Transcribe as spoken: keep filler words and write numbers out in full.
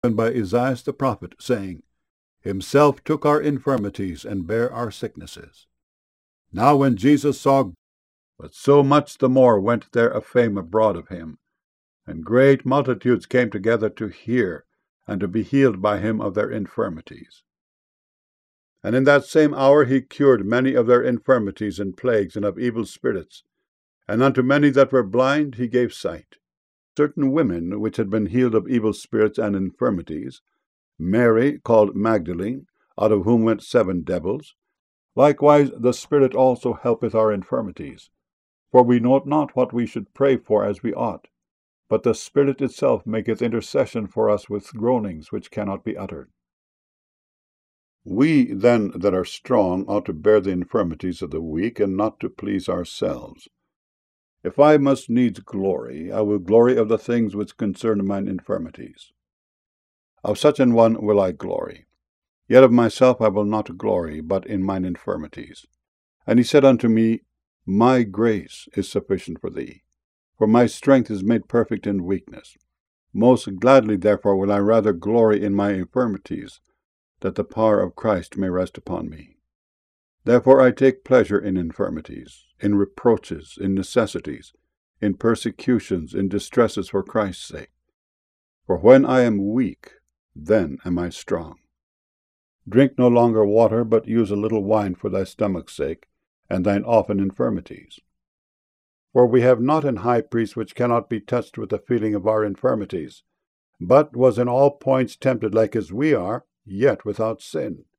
by Esaias the prophet, saying, Himself took our infirmities and bare our sicknesses. Now when Jesus saw, but so much the more went there a fame abroad of him, and great multitudes came together to hear, and to be healed by him of their infirmities. And in that same hour he cured many of their infirmities and plagues and of evil spirits, and unto many that were blind he gave sight. Certain women which had been healed of evil spirits and infirmities, Mary called Magdalene, out of whom went seven devils. Likewise the Spirit also helpeth our infirmities. For we know not what we should pray for as we ought, but the Spirit itself maketh intercession for us with groanings which cannot be uttered. We then that are strong ought to bear the infirmities of the weak, and not to please ourselves. If I must needs glory, I will glory of the things which concern mine infirmities. Of such an one will I glory. Yet of myself I will not glory, but in mine infirmities. And he said unto me, My grace is sufficient for thee, for my strength is made perfect in weakness. Most gladly therefore will I rather glory in my infirmities, that the power of Christ may rest upon me. Therefore I take pleasure in infirmities, in reproaches, in necessities, in persecutions, in distresses for Christ's sake. For when I am weak, then am I strong. Drink no longer water, but use a little wine for thy stomach's sake, and thine often infirmities. For we have not an high priest which cannot be touched with the feeling of our infirmities, but was in all points tempted like as we are, yet without sin.